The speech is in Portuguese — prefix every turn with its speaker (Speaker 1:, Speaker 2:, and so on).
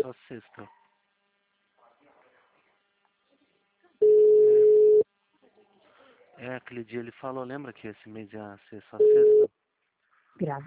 Speaker 1: só sexta. Aquele dia ele falou, lembra que esse mês ia ser só sexta?
Speaker 2: Grave.